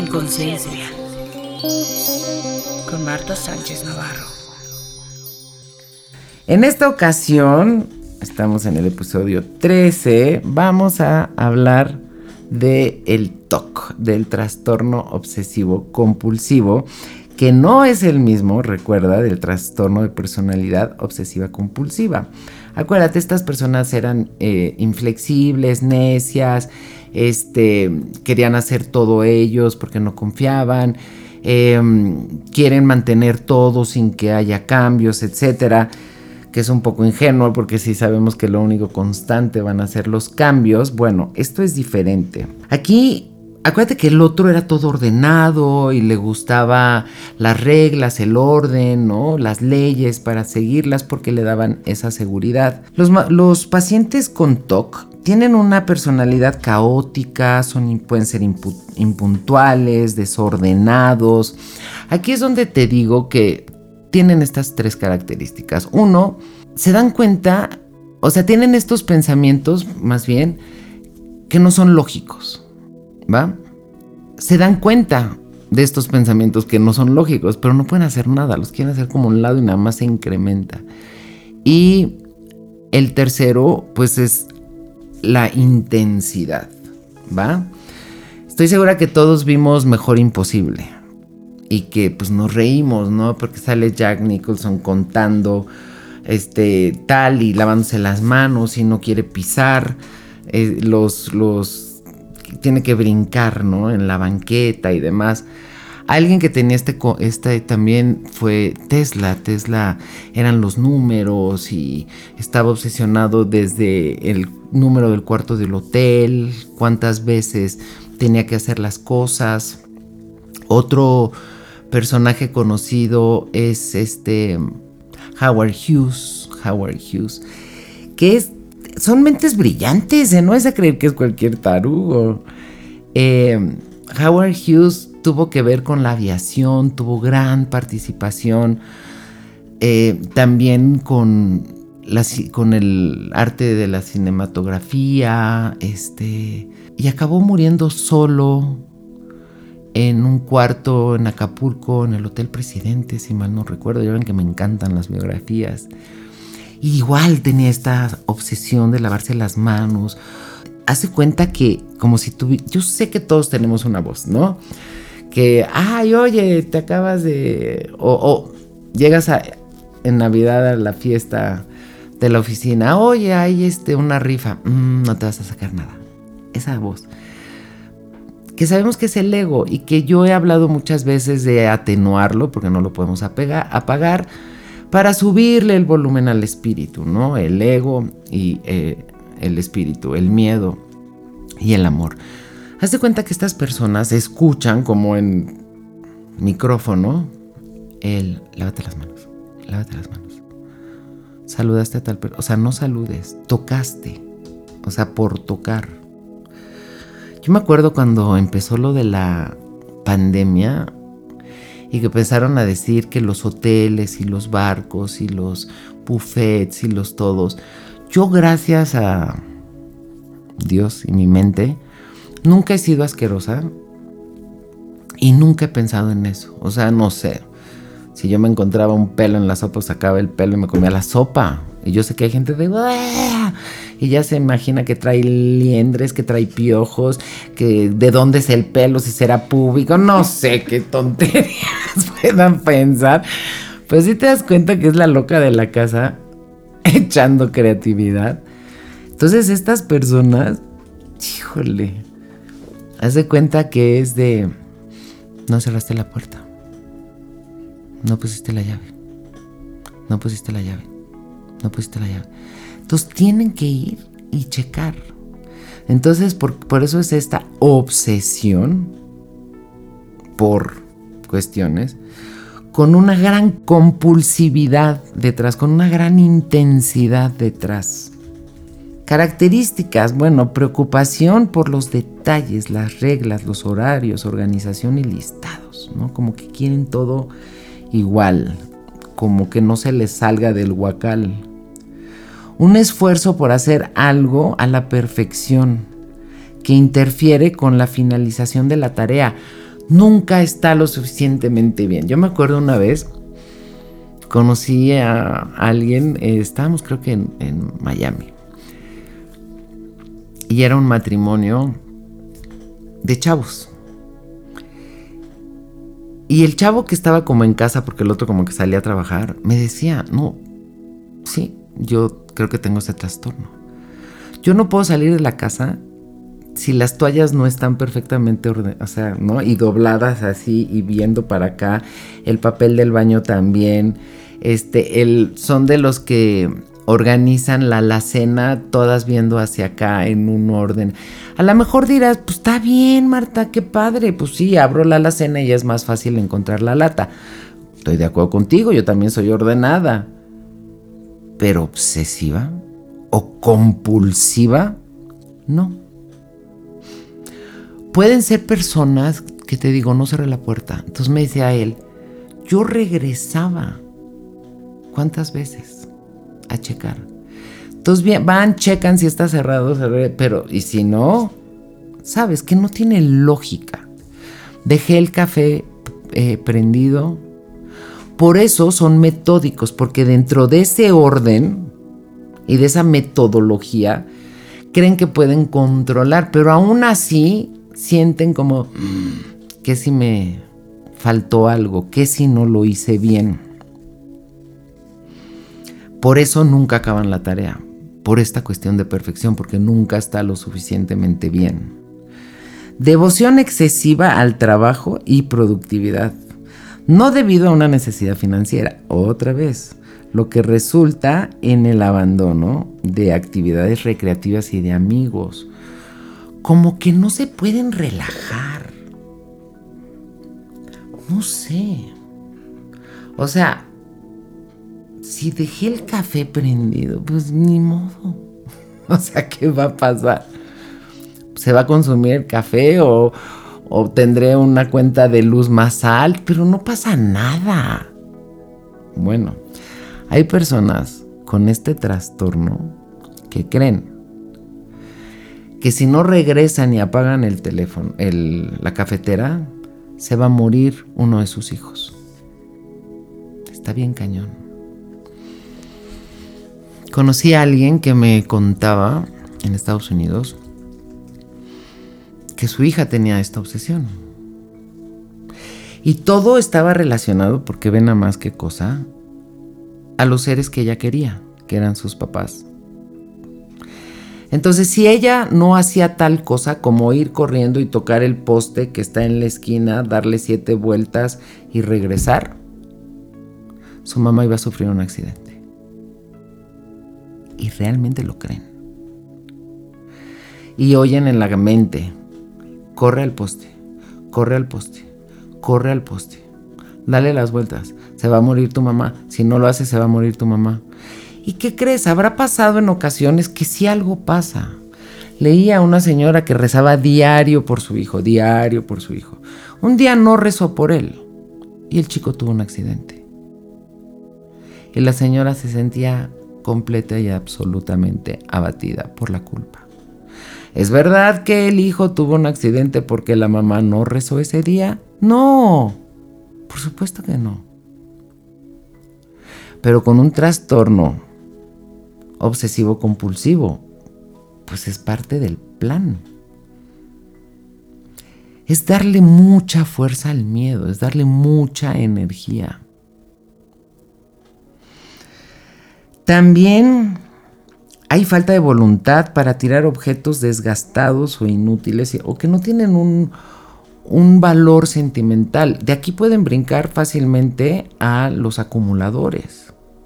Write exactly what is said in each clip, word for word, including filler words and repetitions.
En Conciencia, con Marta Sánchez Navarro. En esta ocasión, estamos en el episodio trece, vamos a hablar de el T O C, del trastorno obsesivo compulsivo, que no es el mismo, recuerda, del trastorno de personalidad obsesiva compulsiva. Acuérdate, estas personas eran eh, inflexibles, necias, este, querían hacer todo ellos porque no confiaban, eh, quieren mantener todo sin que haya cambios, etcétera, que es un poco ingenuo porque si sabemos que lo único constante van a ser los cambios. Bueno, esto es diferente. Aquí, acuérdate que el otro era todo ordenado y le gustaba las reglas, el orden, ¿no? Las leyes para seguirlas porque le daban esa seguridad. Los, los pacientes con T O C tienen una personalidad caótica, son, pueden ser impu, impuntuales, desordenados. Aquí es donde te digo que tienen estas tres características. Uno, se dan cuenta, o sea, tienen estos pensamientos, más bien, que no son lógicos, ¿va? Se dan cuenta de estos pensamientos que no son lógicos, pero no pueden hacer nada, los quieren hacer como un lado y nada más se incrementa. Y el tercero, pues es la intensidad, ¿va? Estoy segura que todos vimos Mejor Imposible y que pues nos reímos, ¿no? Porque sale Jack Nicholson contando este tal y lavándose las manos y no quiere pisar, eh, los, los tiene que brincar, ¿no? En la banqueta y demás. Alguien que tenía este, este también fue Tesla. Tesla eran los números y estaba obsesionado desde el número del cuarto del hotel, cuántas veces tenía que hacer las cosas. Otro personaje conocido es este Howard Hughes, Howard Hughes, que es, son mentes brillantes, ¿eh? No es a creer que es cualquier tarugo. Eh, Howard Hughes tuvo que ver con la aviación, tuvo gran participación, eh, también con, la, con el arte de la cinematografía, este, y acabó muriendo solo en un cuarto en Acapulco, en el Hotel Presidente, si mal no recuerdo. Ya ven que me encantan las biografías. Y igual tenía esta obsesión de lavarse las manos. Hace cuenta que, como si tuviera... Yo sé que todos tenemos una voz, ¿no? Que, ay, oye, te acabas de... O, o llegas a, en Navidad a la fiesta de la oficina. Oye, hay este, una rifa. Mm, no te vas a sacar nada. Esa voz. Que sabemos que es el ego y que yo he hablado muchas veces de atenuarlo, porque no lo podemos apagar, apagar para subirle el volumen al espíritu, ¿no? El ego y eh, el espíritu, el miedo y el amor. Haz de cuenta que estas personas escuchan como en micrófono el lávate las manos, lávate las manos. Saludaste a tal persona, o sea, no saludes, tocaste, o sea, por tocar. Yo me acuerdo cuando empezó lo de la pandemia y que empezaron a decir que los hoteles y los barcos y los buffets y los todos. Yo, gracias a Dios y mi mente, nunca he sido asquerosa y nunca he pensado en eso. O sea, no sé. Si yo me encontraba un pelo en la sopa, sacaba el pelo y me comía la sopa. Y yo sé que hay gente de... ¡Uah! Y ya se imagina que trae liendres, que trae piojos, que de dónde es el pelo, si será público. No sé qué tonterías puedan pensar. Pues sí te das cuenta que es la loca de la casa echando creatividad. Entonces estas personas... Híjole... Haz de cuenta que es de... No cerraste la puerta. No pusiste la llave. No pusiste la llave. No pusiste la llave. Entonces tienen que ir y checar. Entonces por, por eso es esta obsesión por cuestiones, con una gran compulsividad detrás, con una gran intensidad detrás. Características, bueno, preocupación por los detalles, las reglas, los horarios, organización y listados, ¿no? Como que quieren todo igual, como que no se les salga del huacal. Un esfuerzo por hacer algo a la perfección que interfiere con la finalización de la tarea. nunca está lo suficientemente bien. Yo me acuerdo una vez, conocí a alguien, eh, estábamos creo que en, en Miami, y era un matrimonio de chavos. Y el chavo que estaba como en casa, porque el otro como que salía a trabajar, me decía, no, sí, yo creo que tengo ese trastorno. Yo no puedo salir de la casa si las toallas no están perfectamente ordenadas, o sea, ¿no? Y dobladas así y viendo para acá, el papel del baño también, este, el, son de los que organizan la alacena todas viendo hacia acá en un orden. A lo mejor dirás, pues está bien, Marta, qué padre, pues sí, abro la alacena y es más fácil encontrar la lata. Estoy de acuerdo contigo, yo también soy ordenada. Pero obsesiva o compulsiva, no. Pueden ser personas que te digo, no cerré la puerta. Entonces me decía él, yo regresaba. ¿Cuántas veces? A checar. Entonces bien, van, checan si está cerrado, pero y si no, sabes que no tiene lógica. Dejé el café eh, prendido. Por eso son metódicos, porque dentro de ese orden y de esa metodología creen que pueden controlar, pero aún así sienten como que si me faltó algo, que si no lo hice bien. Por eso nunca acaban la tarea, por esta cuestión de perfección, porque nunca está lo suficientemente bien. Devoción excesiva al trabajo y productividad, no debido a una necesidad financiera, otra vez, lo que resulta en el abandono de actividades recreativas y de amigos, como que no se pueden relajar. No sé. O sea, si dejé el café prendido, pues ni modo. O sea, ¿qué va a pasar? ¿Se va a consumir el café o, o tendré una cuenta de luz más alta? Pero no pasa nada. Bueno, hay personas con este trastorno que creen que si no regresan y apagan el teléfono, el, la cafetera, se va a morir uno de sus hijos. Está bien cañón. Conocí a alguien que me contaba en Estados Unidos que su hija tenía esta obsesión. Y todo estaba relacionado, porque ven a más que cosa, a los seres que ella quería, que eran sus papás. Entonces, si ella no hacía tal cosa como ir corriendo y tocar el poste que está en la esquina, darle siete vueltas y regresar, su mamá iba a sufrir un accidente. Y realmente lo creen. Y oyen en la mente, corre al poste, corre al poste, corre al poste, dale las vueltas, se va a morir tu mamá, si no lo haces se va a morir tu mamá. ¿Y qué crees? Habrá pasado en ocasiones que sí algo pasa. Leía a una señora que rezaba diario por su hijo, diario por su hijo. Un día no rezó por él y el chico tuvo un accidente. Y la señora se sentía completa y absolutamente abatida por la culpa. ¿Es verdad que el hijo tuvo un accidente porque la mamá no rezó ese día? No, por supuesto que no. Pero con un trastorno obsesivo compulsivo, pues es parte del plan. Es darle mucha fuerza al miedo, es darle mucha energía. También hay falta de voluntad para tirar objetos desgastados o inútiles o que no tienen un, un valor sentimental. De aquí pueden brincar fácilmente a los acumuladores.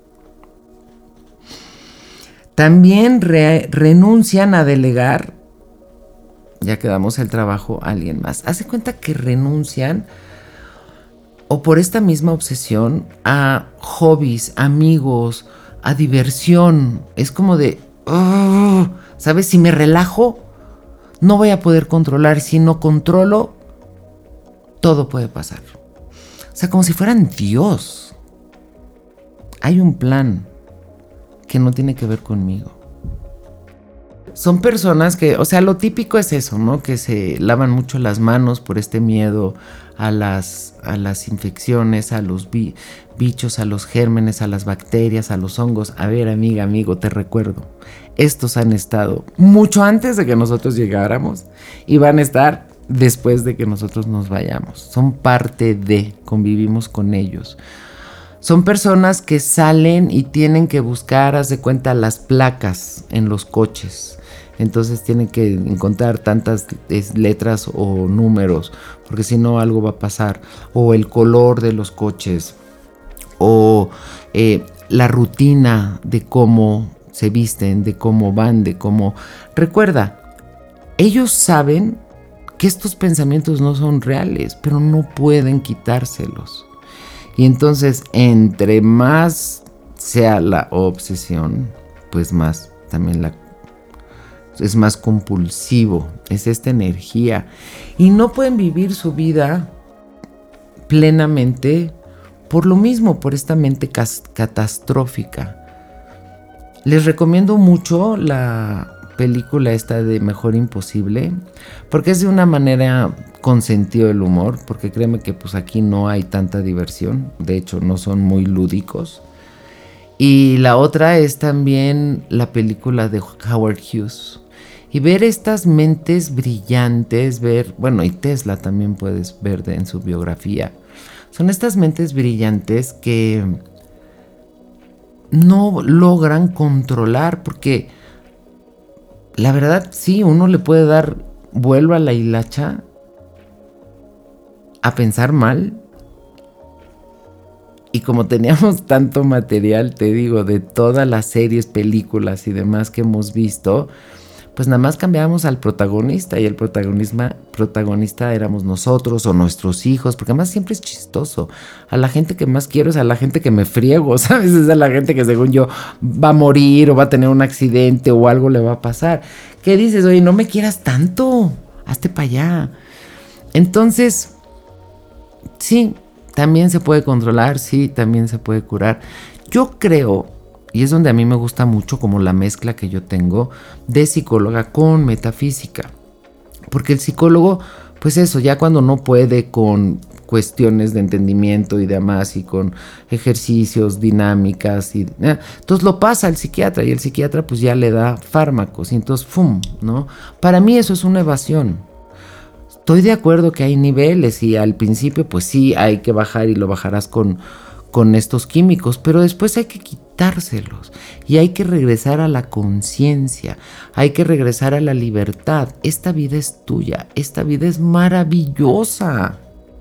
También re- renuncian a delegar, ya que damos el trabajo a alguien más. Hace cuenta que renuncian, o por esta misma obsesión, a hobbies, amigos, a diversión. Es como de, oh, ¿sabes? Si me relajo, no voy a poder controlar. Si no controlo, todo puede pasar. O sea, como si fueran Dios. Hay un plan que no tiene que ver conmigo. son personas que, o sea, lo típico es eso, ¿no? Que se lavan mucho las manos por este miedo a las, a las infecciones, a los bi- bichos, a los gérmenes, a las bacterias, a los hongos. A ver, amiga, amigo, te recuerdo, estos han estado mucho antes de que nosotros llegáramos y van a estar después de que nosotros nos vayamos. Son parte de, convivimos con ellos. Son personas que salen y tienen que buscar, haz de cuenta, las placas en los coches. Entonces tienen que encontrar tantas letras o números, porque si no algo va a pasar. O el color de los coches, o eh, la rutina de cómo se visten, de cómo van, de cómo... Recuerda, ellos saben que estos pensamientos no son reales, pero no pueden quitárselos. Y entonces, entre más sea la obsesión, pues más también la es más compulsivo, es esta energía. Y no pueden vivir su vida plenamente por lo mismo, por esta mente cas- catastrófica. Les recomiendo mucho la película esta de Mejor Imposible, porque es de una manera con sentido del humor, porque créeme que pues aquí no hay tanta diversión, de hecho no son muy lúdicos. Y la otra es también la película de Howard Hughes. Y ver estas mentes brillantes, ver, bueno, y Tesla también puedes ver de, en su biografía. Son estas mentes brillantes que no logran controlar, porque la verdad sí, uno le puede dar vuelo a la hilacha a pensar mal. Y como teníamos tanto material, te digo, de todas las series, películas y demás que hemos visto, pues nada más cambiábamos al protagonista y el protagonista, protagonista éramos nosotros o nuestros hijos, porque además siempre es chistoso. A la gente que más quiero es a la gente que me friego, ¿sabes? Es a la gente que según yo va a morir o va a tener un accidente o algo le va a pasar. ¿Qué dices? Oye, no me quieras tanto, hazte para allá. Entonces, sí, también se puede controlar, sí, también se puede curar. Yo creo... Y es donde a mí me gusta mucho como la mezcla que yo tengo de psicóloga con metafísica. Porque el psicólogo, pues eso, ya cuando no puede con cuestiones de entendimiento y demás y con ejercicios, dinámicas, y, eh, entonces lo pasa al psiquiatra y el psiquiatra pues ya le da fármacos y entonces ¡fum! ¿No? Para mí eso es una evasión. Estoy de acuerdo que hay niveles y al principio pues sí hay que bajar y lo bajarás con... con estos químicos, pero después hay que quitárselos y hay que regresar a la conciencia, hay que regresar a la libertad. Esta vida es tuya, esta vida es maravillosa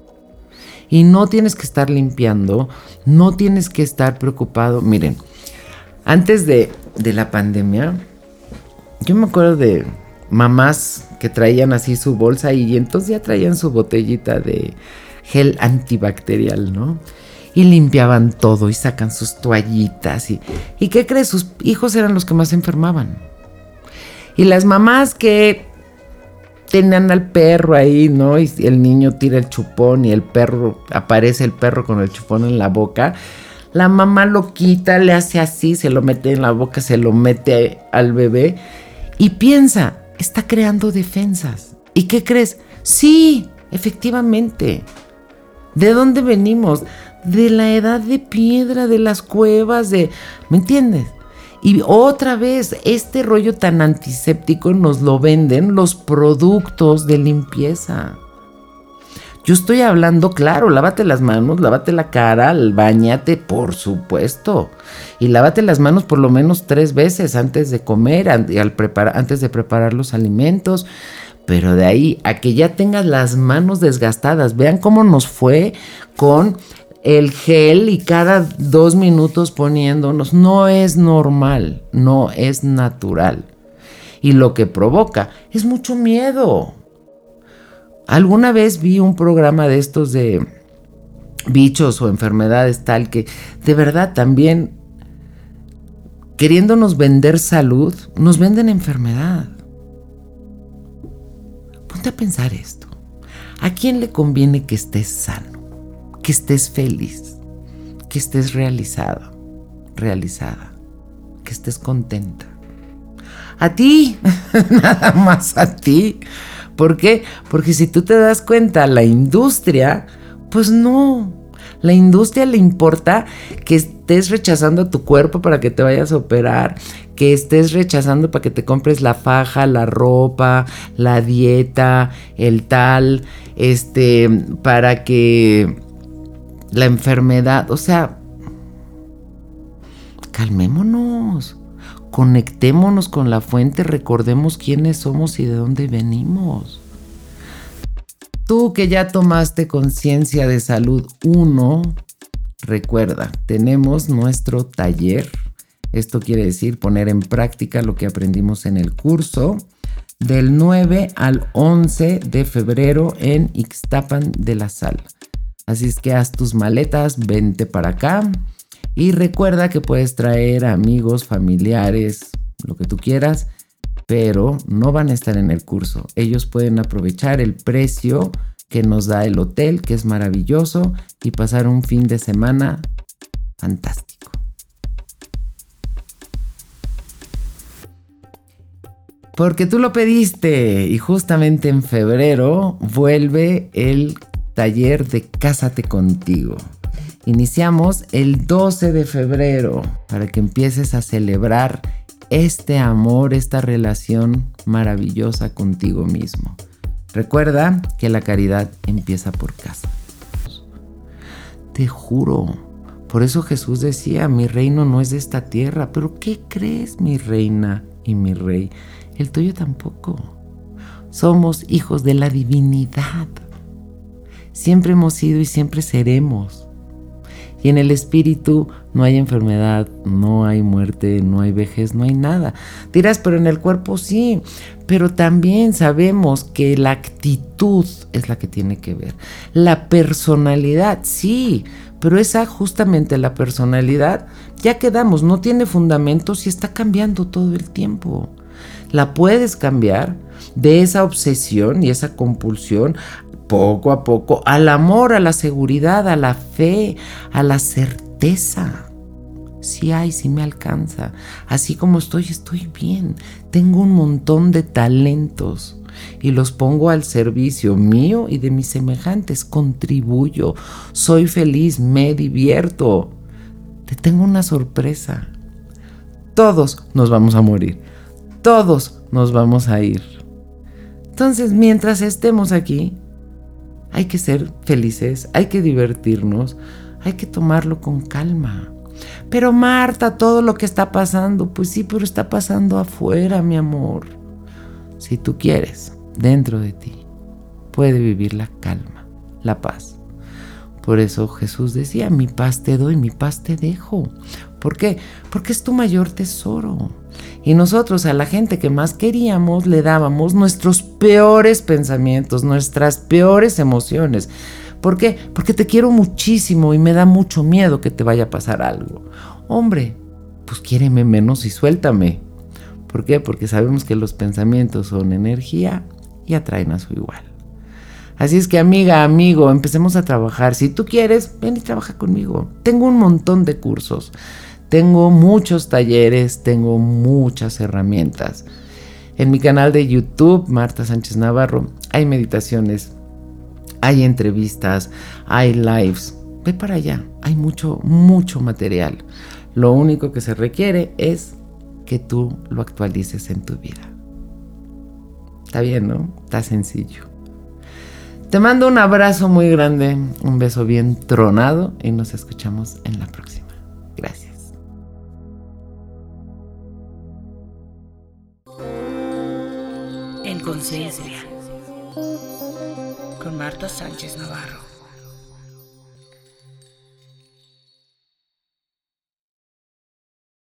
y no tienes que estar limpiando, no tienes que estar preocupado. Miren, antes de, de la pandemia, yo me acuerdo de mamás que traían así su bolsa y entonces ya traían su botellita de gel antibacterial, ¿no? Y limpiaban todo y sacan sus toallitas. ¿Y, ¿y qué crees? Sus hijos eran los que más se enfermaban. Y las mamás que tenían al perro ahí, ¿no? Y el niño tira el chupón y el perro, aparece el perro con el chupón en la boca. La mamá lo quita, le hace así, se lo mete en la boca, se lo mete al bebé. Y piensa, está creando defensas. ¿Y qué crees? Sí, efectivamente. ¿De dónde venimos? De la edad de piedra, de las cuevas, de... ¿Me entiendes? Y otra vez, este rollo tan antiséptico nos lo venden los productos de limpieza. Yo estoy hablando, claro, lávate las manos, lávate la cara, báñate, por supuesto. Y lávate las manos por lo menos tres veces antes de comer, al preparar, antes de preparar los alimentos. Pero de ahí a que ya tengas las manos desgastadas, vean cómo nos fue con el gel y cada dos minutos poniéndonos, no es normal, no es natural. Y lo que provoca es mucho miedo. Alguna vez vi un programa de estos de bichos o enfermedades tal que de verdad también queriéndonos vender salud, nos venden enfermedad. Ponte a pensar esto. ¿A quién le conviene que estés sano? Que estés feliz, que estés realizado, realizada, que estés contenta. A ti, nada más a ti. ¿Por qué? Porque si tú te das cuenta, la industria, pues no. La industria le importa que estés rechazando a tu cuerpo para que te vayas a operar, que estés rechazando para que te compres la faja, la ropa, la dieta, el tal, este, para que la enfermedad, o sea, calmémonos, conectémonos con la fuente, recordemos quiénes somos y de dónde venimos. Tú que ya tomaste conciencia de salud uno, recuerda, tenemos nuestro taller. Esto quiere decir poner en práctica lo que aprendimos en el curso del nueve al once de febrero en Ixtapan de la Sal. Así es que haz tus maletas, vente para acá y recuerda que puedes traer amigos, familiares, lo que tú quieras, pero no van a estar en el curso. Ellos pueden aprovechar el precio que nos da el hotel, que es maravilloso, y pasar un fin de semana fantástico. Porque tú lo pediste y justamente en febrero vuelve el taller de Cásate Contigo. Iniciamos el doce de febrero para que empieces a celebrar este amor, esta relación maravillosa contigo mismo. Recuerda que la caridad empieza por casa. Te juro, por eso Jesús decía, mi reino no es de esta tierra. ¿Pero qué crees, mi reina y mi rey? El tuyo tampoco. Somos hijos de la divinidad. Siempre hemos sido y siempre seremos. Y en el espíritu no hay enfermedad, no hay muerte, no hay vejez, no hay nada. Dirás, pero en el cuerpo sí. Pero también sabemos que la actitud es la que tiene que ver. La personalidad, sí. Pero esa justamente la personalidad, ya quedamos, no tiene fundamentos y está cambiando todo el tiempo. La puedes cambiar de esa obsesión y esa compulsión poco a poco al amor, a la seguridad, a la fe, a la certeza. Sí hay, sí me alcanza. Así como estoy, estoy bien. Tengo un montón de talentos y los pongo al servicio mío y de mis semejantes. Contribuyo, soy feliz, me divierto. Te tengo una sorpresa. Todos nos vamos a morir. Todos nos vamos a ir. Entonces, mientras estemos aquí, hay que ser felices, hay que divertirnos, hay que tomarlo con calma. Pero Marta, todo lo que está pasando, pues sí, pero está pasando afuera, mi amor. Si tú quieres, dentro de ti, puede vivir la calma, la paz. Por eso Jesús decía, mi paz te doy, mi paz te dejo. ¿Por qué? Porque es tu mayor tesoro. Y nosotros a la gente que más queríamos le dábamos nuestros peores pensamientos, nuestras peores emociones. ¿Por qué? Porque te quiero muchísimo y me da mucho miedo que te vaya a pasar algo. Hombre, pues quiéreme menos y suéltame. ¿Por qué? Porque sabemos que los pensamientos son energía y atraen a su igual. Así es que amiga, amigo, empecemos a trabajar. Si tú quieres, ven y trabaja conmigo. Tengo un montón de cursos. Tengo muchos talleres, tengo muchas herramientas. En mi canal de YouTube, Marta Sánchez Navarro, hay meditaciones, hay entrevistas, hay lives. Ve para allá, hay mucho, mucho material. Lo único que se requiere es que tú lo actualices en tu vida. Está bien, ¿no? Está sencillo. Te mando un abrazo muy grande, un beso bien tronado y nos escuchamos en la próxima. Gracias. En conciencia con Marta Sánchez Navarro.